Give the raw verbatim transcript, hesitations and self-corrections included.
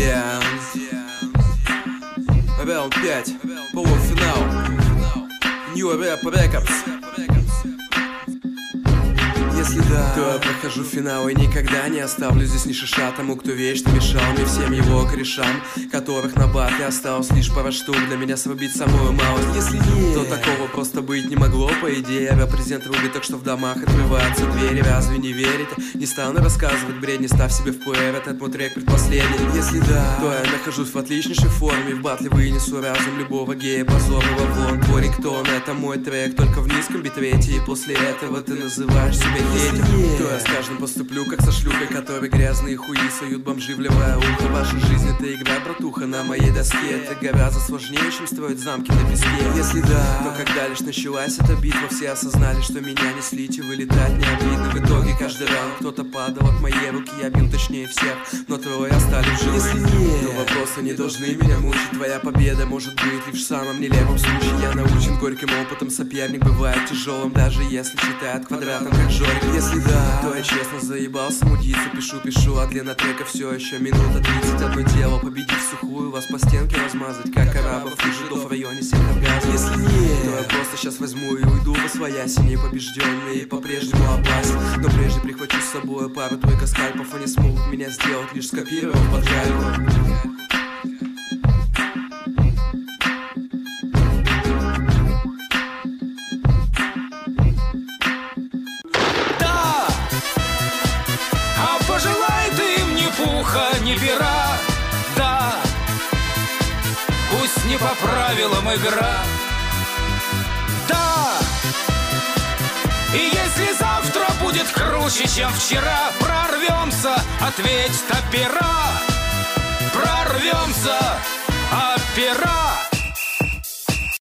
друзья. Раунд пять, полуфинал. New Rap Records. Если да, то я прохожу финал и никогда не оставлю здесь ни шиша тому, кто вечно мешал мне всем его корешам, которых на батле осталось лишь пара штук. Для меня свобить самую малость. Если нет, то такого просто быть не могло. По идее, рэп-президент рубит, так что в домах открываются двери. Разве не верите? Не стану рассказывать бред, не ставь себе в плеер этот мой трек предпоследний. Если да, то я нахожусь в отличнейшей форме. В батле вынесу разум любого гея позорного вон. Твой рингтон — это мой трек, только в низком битрейте. И после этого ты называешь себя хейтер. То я с каждым поступлю, как со шлюхой, которой грязные хуи суют бомжи, вливая ухо. Ваша жизнь — это игра, братуха, на моей доске. Это гораздо сложнее, чем строить замки на песке. Если да, то когда лишь началась эта битва, все осознали, что меня не слить и вылетать не обидно. В итоге каждый раунд кто-то падал от моей руки. Я бил точнее всех, но трое остались живы. Если нет, то вопросы не должны меня мучить. Твоя победа может быть лишь в самом нелепом случае. Я научен горьким опытом, соперник бывает тяжелым, даже если читает квадратом, как Жорик. Если да, то я честно заебался мудиться. Пишу, пишу, а длина трека все еще минута тридцать. Одно дело победить сухую, вас по стенке размазать, как арабов и жидов в районе сектор газа. Если нет, то я просто сейчас возьму и уйду во свояси, непобежденный и по-прежнему опасен. Но прежде прихвачу с собой пару-тройка скальпов. Они смогут меня сделать, лишь скопировав поджарку. Ни пера, да, пусть не по правилам игра, да. И если завтра будет круче, чем вчера, прорвемся, ответь опера, прорвемся, опера.